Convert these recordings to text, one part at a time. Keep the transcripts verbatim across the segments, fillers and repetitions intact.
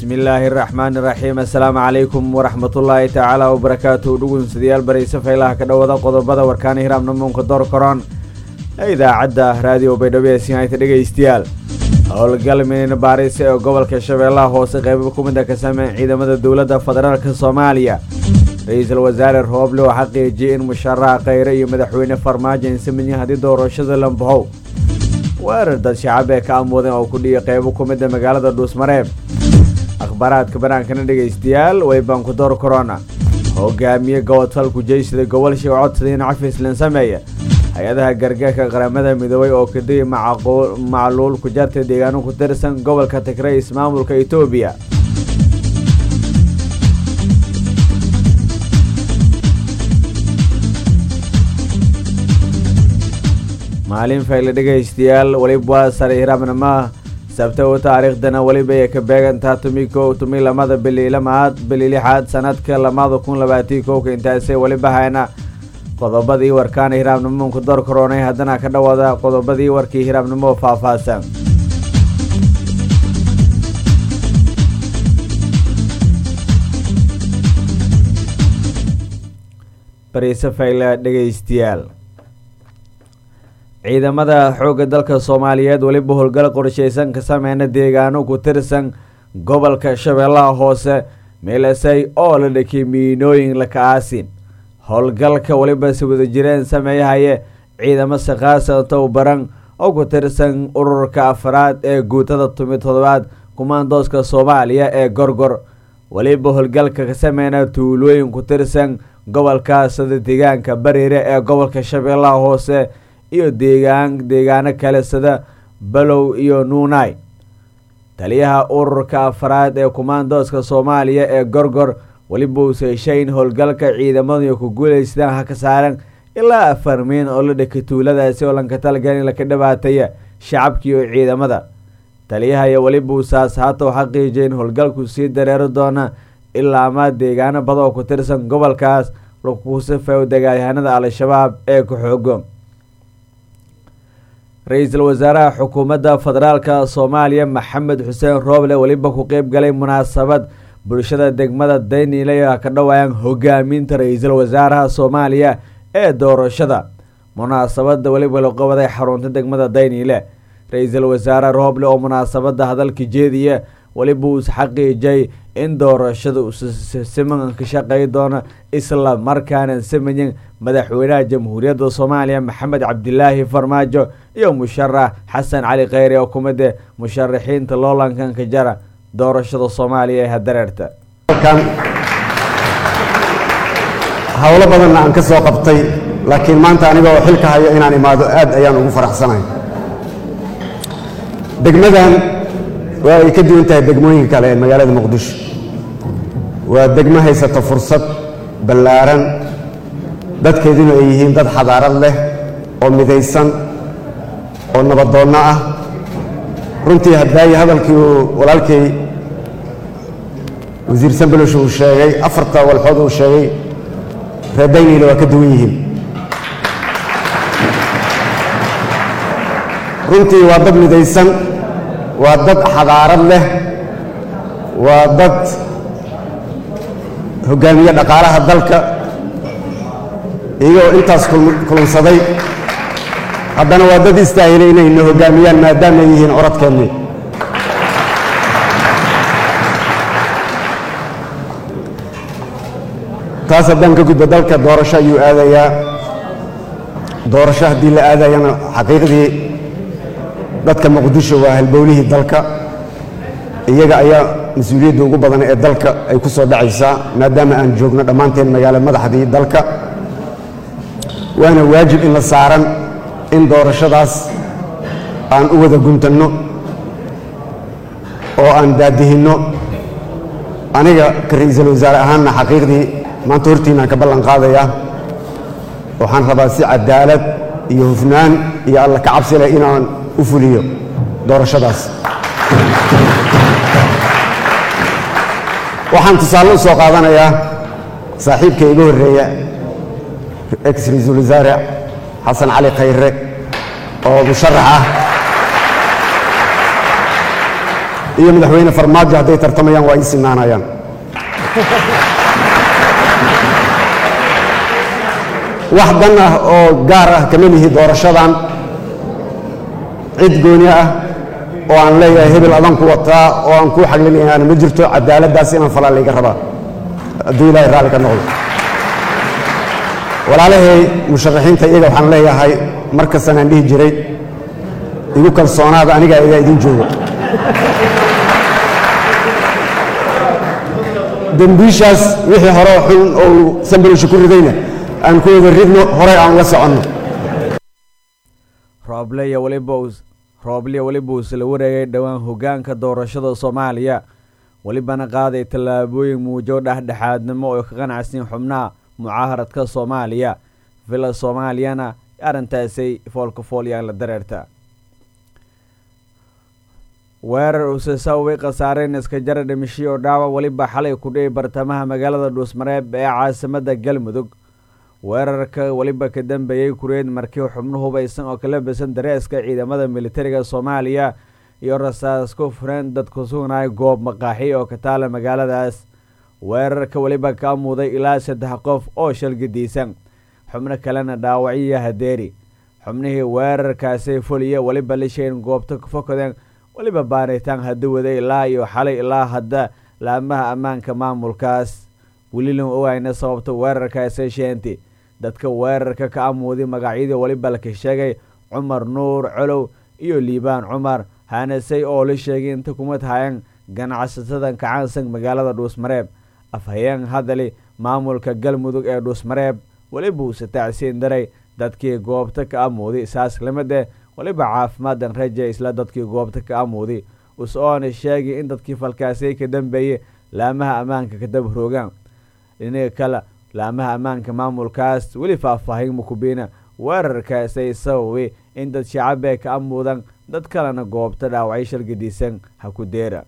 bismillaahi raxmaani raxiim assalaamu calaykum waraxmatullaahi tacaala wabarakaatu dhugunsidayaal baraysa faylaha ka dhowada qodobada warkaana hiraamna muunka door koron ee idaacadda raadiyo baydhabo ee sinayta dhegaystayaal howlgal minina baaris ee gobolka shabeellaha hoose qaybo ku mid ah ka sameyn ciidamada dowladda federaalka soomaaliya ra-iisul wasaare rooble oo xaqiijiyey in musharaxa khayre iyo madaxweyne farmaajo ay sameeyeen haddii doorashada lambahow weerar dad shacab ee ka amoodan oo ku dhiyay qaybo ku mid ah magaalada dhuusmareeb akhbaaraadka banaankana dhegaystayaal way banku door corona hogaamiye gobodfalku jeysida gobolsha oo codsaday in cafis lan sameeya hay-adaha gargaarka qaramada midoobay oo ka dhigay macluul ku jartay deegaano ku tirsan gobolka Tigray ismaamulka Itoobiya maalin fayl dhegaystayaal waliba sare hiraamnama sabta oo taariikhdana waliba ay ka beegantaa tumiko tumi lamada bililamaad bililixaad sanadka lamada kun labaatan iyo kow intaasay waliba hayna qodobadii warkaan hiraamnimo ku door koronay haddana ka dhawaada qodobadii warkii hiraamnimo faahfaahsan barisa fayla dhegaystayaal ciidamada xoogga dalka Soomaaliyeed waliba howlgal qorsheysan ka sameeyna deegaano ku tirsan gobolka Shabeellaha Hoose meelasay oo la dhakay miinooyin la kaasin howlgalka waliba si wada jireen sameeyahay ciidamo saqaasa tababaran oo ku tirsan ururka afraad ee guutada toddobaad kumaandooska Soomaaliya ee Gorgor waliba howlgalka ka sameeyna tuulooyin ku tirsan gobolka sida deegaanka Bariire ee gobolka Shabeellaha Hoose iyo deegaan deegaano kale sida Balow iyo Nuunay taliyaha ururka afraad ee kumaandooska Soomaaliya ee Gorgor waliba uu sheegay howlgalka ciidamada ku guuleystaan ha ka saaran ilaa afar miin oo la dhakay tuuladaasi oo lanka talgalin la ka dhawaatay shacabkii iyo ciidamada taliyaha waliba uu saas haato xaqiijin howlgalku si dareero doona ilaa ma deegaano badan ku tirsan gobolkaas lagu safay dagaalyahanada al-shabaab ee ku xoogo ra-iisul wasaaraha xukuumadda federaalka Soomaaliya Maxamed Xuseen Rooble waliba ku qayb galay munaasabad bulshada degmada Daynile ka dhawaayaan hogaaminta ra-iisul wasaaraha Soomaaliya ee doorashada munaasabada waliba loo qabaday xarunta degmada Daynile ra-iisul wasaaraha Rooble oo munaasabada hadalka jeediye waliba uu xaqiijiyay in doorashada uu siman ka shaqeey doono isla markaana sameeyay madaxweynaha jamhuuriyadda Soomaaliya Maxamed Cabdilaahi Farmaajo iyo musharax Xasan Cali Khayre oo kumada musharaxiinta loolankan ka jara doorashada Soomaaliya ee hadareerta kan hawlo badan aan ka soo qabtay laakiin maanta aniga oo xilka hayo inaan imaado aad ayaan ugu faraxsanahay degmadan waa ay ka duwan tahay degmooyinka kale ee magaalada Muqdisho waa degmo haysata fursad ballaaran dadkeeduna ay yihiin dad xadaarad leh oo midaysan oo nabadoonna ah runtii hadday hadalkii walaalkay wasiir Sambalosh uu sheegay afarta walxood uu sheegay reedaynile waa ka duwan yihiin runtii waa dad midaysan waa dad xadaarad leh waa dad hogaamiye dhaqaalaha dalka iyagoo intaas kulansaday haddana waa dad istaahilay inay hogaamiyaan maadaama ay yihiin orodkeennii taas haddaan ka gudbo dalka doorasho ayuu aadayaa doorasho haddii la aadayana xaqiiqdii dadka Muqdisho waa halbowlihii dalka iyaga ayaa mas'uuliyadda ugu badan ee dalka ay ku soo dhacaysaa maadaama aan joogno dhammaanteen magaalada madaxdii dalka waana waajib in la saaran in doorashadaas aan u wada guntanno oo aan daadihinno aniga ka ra'iisul wasaare ahaanna xaqiiqdii maanta hortiinaan ka ballan qaadayaa waxaan rabaa si cadaalad iyo hufnaan iyo alla ka cabsi leh inaan u fuliyo doorashadaas waxaan tusaale u soo qaadanayaa saaxiibka iga horreeya ex ra'iisul wasaare Xasan Cali Khayre oo musharax ah iyo madaxweyne farmaajo hadday tartamayaan waa ii sinaanayaan wax dan ah oo gaar ah kama lihi doorashadan cid gooni ah oo aan leeyahay hebel adan ku wataa oo aan ku xaglinayaana ma jirto cadaaladdaas inaan falaa layga rabaa hadduu ilaahay raalli ka noqdo walaalahay musharaxiinta iyaga waxaan leeyahay mar kastaan aan dhihi jiray igu kalsoonaada anigaa igaa idin jooga dembiishaas wixii hore xun oo sambalosha ku ridayna aan ku wada ridno horey aan la soconno rooblaya waliba rooblaya waliba uu isla wareegay dhowaan hoggaanka doorashada soomaaliya welibana qaaday tallaabooyin muujo dhexdhexaadnimo oo ka qanacsan xubnaha mucaaharadka soomaaliya villa soomaaliyana arrintaasay foolka foolyaan la dareerta weerar usasaway khasaareen iska jara dhimashii oo dhaawac weliba xalay ku dhiyay bartamaha magaalada dhuusmareeb ee caasimada galmudug weerarka weliba ka dambeeyey kureed markii xubno hubaysan oo kala besan dareeska ciidamada militariga soomaaliya iyo rasaas ku fureen dad ku sugnay goob maqaaxi oo ka taala magaaladaas weerarka weliba ka muuday ilaa saddex qof oo shalgadiisan xubno kalena dhaawacyo hadeeri xubnihii weerarkaasi fuliya weliba lisheen goobta ka fokadeen weliba baaritaan hadda waday ilaa iyo xalay ilaa hadda laamaha ammaanka maamulkaas welilan ogaayna sababta weerarkaasi sheenti dadka weerarka ka amuuday magacyadii weliba laka sheegay cumar nuur colow iyo liibaan cumar haanasay oo la sheegay inta kuma tahayan ganacsatada kacaansan magaalada dhuusmareeb afhayeen hadali maamulka galmudug ee dhuusmareeb weliba uu sataacsiin daray dadkii goobta ka amuuday saas lamade waliba caafimaaddan raja isla dadkii goobta ka amuuday us-oona sheegay in dadkii falkaasay ka dambeeyey laamaha ammaanka ka daba roogaan dhinaga kale laamaha ammaanka maamulkaas weli faahfaahin mukubiina weerarkaasay sababay in dad shacabee ka amuudan dad kalena goobta dhaawacyo shalgadiisan ha ku deera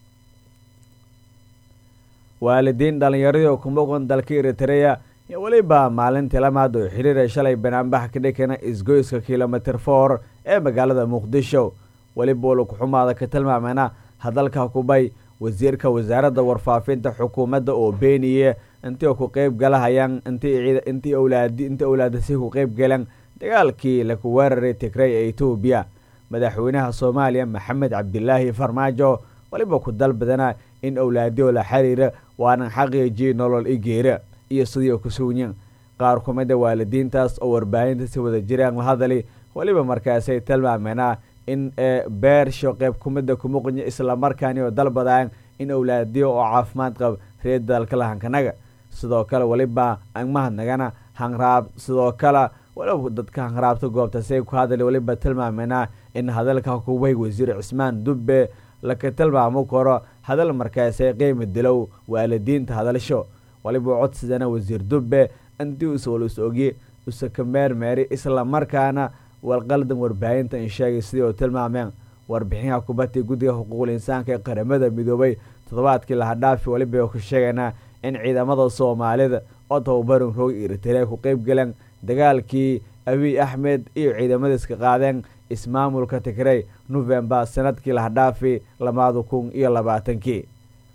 waalidiin dhallinyaradii oo ku muuqan dalka eritreya iyo weliba maalintii lamaad oo xiriira shalay banaanbax ka dhikana isgoyska kilomitr for ee magaalada muqdisho weliba wala ku xumaada ka tilmaamena hadalka kubay wasiirka wasaaradda warfaafinta xukuumadda oo beeniye intii ku qeyb galahayaan intii intii awlaadi intii awlaadasi ku qeyb galan dagaalkii la ku weeraray Tigray ee Ethiopia madaxweynaha Soomaaliya Maxamed Cabdilaahi Farmaajo waliba ku dalbadana in awlaadiyo la xiriira waana xaqiijiyo nolol igeera iyo sidoo ku suunyeen qaar kumada waalidiintaas oo warbaahinta si wada jiraan la hadalay waliba markaasay tilmaameen in beersho qeyb kumada ku muuqan isla markaana oo dalbadaan in awlaadiyo oo caafimaad qab reed dalka lahankanaga sidoo kale waliba aan mahadnagana hanraab sidoo kale waliba dadka hanraabta goobta say ku hadalay waliba tilmaameen in hadalka ku way wasiir Cismaan Dubbe la ka tilmaamo karo hadal markaasay qiimo dilow waalidiinta hadalsho waliba codsadana wasiir Dubbe intii uu soo loogi usakameer meeri isla markaana walqaldan warbaahinta in sheegay sidoo tilmaameen warbixinaha kubadda guddiga xuquuqul insaanka ee qaramada midoobay toddobaadkii la hadhaafi waliba ku sheegana in ciidamada Soomaalida oo tababaran roog Eritrea ku qayb galeen dagaalkii Abiy Ahmed iyo ciidamada iska qaadeen ismaamulka Tigray November sanadkii la hadhaafi laba kun iyo labaatan-kii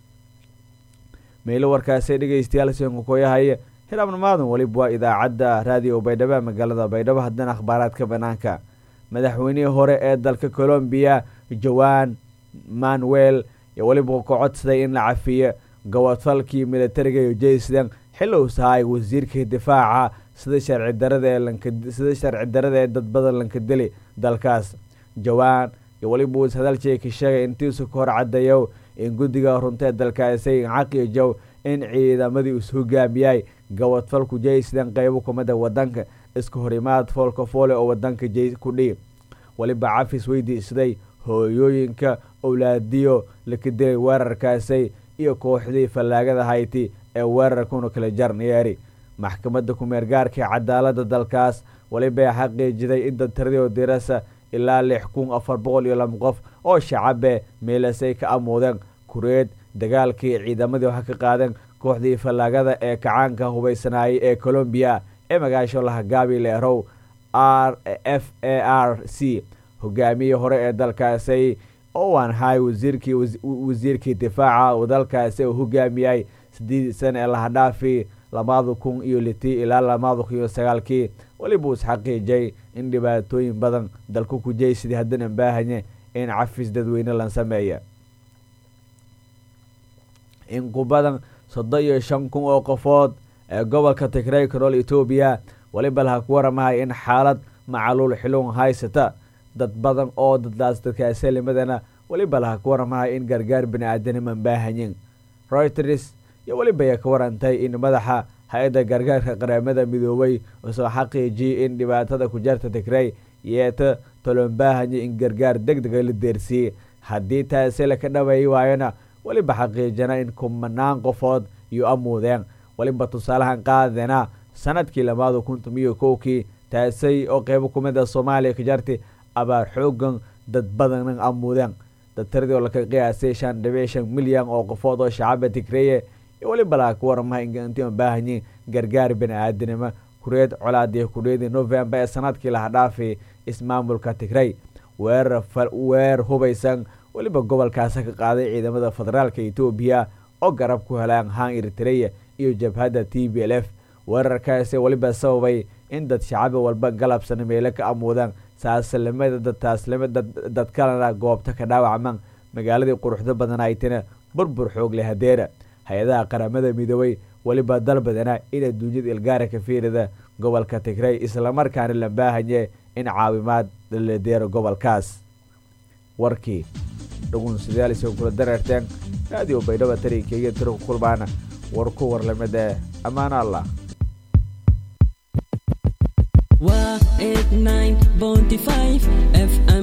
meelo warkaasay dhageystayaal soo ku yahay hirabna maadan waliba idaacadda raadiyo Baydhabo magaalada Baydhabo haddana akhbaaraadka banaanka madaxweynihii hore ee dalka Colombia Juan Manuel iyo waliba ku codsaday in la cafiyo gawathalkii militariga iyo jeysdan xillow sahay wasiirka difaaca sida sharci darada ee lanka sida sharci darada ee dad badan lanka dili dalkaas Juan iyo waliba uu hadalkii ka sheegay intii uu ka hor cadayo in guddiga runta dalkaas ay xaqiijiyo in ciidamadii uu hogaamiyay gawathalku jeysdan qaybo kumada wadanka isku horimaad foolka foole oo wadanka jeys ku dhig waliba cafis weydiisay hooyooyinka awlaadiyo la ka dilay weerarkaasay iyo kooxdii fallaagada Haiti ee weerarkuna kala jarneeyay maxkamadda ku meergaarka cadaaladda dalkaas waliba xaqiijiday in dadtiradii dirasa ilaa lix kun afar boqol iyo laba qof oo shacabe meelasay ka amoodeen kureed dagaalkii ciidamadii waxa ka qaadeen kooxdii fallaagada ee kacaanka hubaysanay ee Colombia ee magaasho la hagaabi leerow R F A R C hogaamiyay hore ee dalkaasay oo aan hay wasiirkii wasiirkii difaaca dalkaasi uu hogaamiyay sideed sano ee la dhaafi labada kun iyo lixdan ilaa labada kun iyo sagaal waliba uu xaqiijay in dhibaatooyin badan dalku ku jeeysidii haddana baahanye in cafis dadweyne la sameeyo in ku badan soddon iyo shan kun oo qofood ee gobolka Tigray ka nool Itoobiya waliba la ku waramahay in xaalad macaluul xilun haysata dad badan oo dadlaas dadkaasi limadana waliba la ku waramahay in gargaar bini'aadanimo baahanyin Reuters iyo waliba ay ka warantay in madaxa hay'adda gargaarka qaramada midoobay oo soo xaqiijiyay in dhibaatada ku jirta Tigray yeeta tolon baahanyin in gargaar degdeg ah la deersiyay haddii taasi la ka dhaweeyay waayana waliba xaqiijina in kumanaan qofood iyo amoodeen waliba tusaalahan qaadana sanadkii labada kun iyo kow taasay oo qayb ku mid ah Soomaaliya ka jartay abaar xoogan dad badan amoodeen dad tiradii la ka qiyaasay shan dhibic shan milyan oo qofood oo shacabka Tigray waliba la ku waramahay in intii baahanyin gargaar bini'aadanimo kureed colaadii kureed November ee sanadkii la dhaafay ismaamulka Tigray weer weer hubaysan waliba gobolkaas ka qaaday ciidamada federaalka Itoobiya oo garab ku helaan haan Eritrea iyo jabhada T P L F weerarkaasi waliba sababay in dad shacab walba galabsan meelo ka amoodaan saasalamada dad taaslamada dad kala goobta ka dhaawacmaan magaalada quruxda badan ay tana burbur xoog leh hadeera hay'adaha qaramada midoobay waliba dalbadana in adduunyada ilgaar ka fiirida gobolka Tigray isla markaana la baahanyahay in caawimaad la deero gobolkaas warkii dhugun sidaal soo kula dararteen radio baydhabo tariikayga tiro kulbaana war ku warlamada amaana Allah wa eight nine point five F M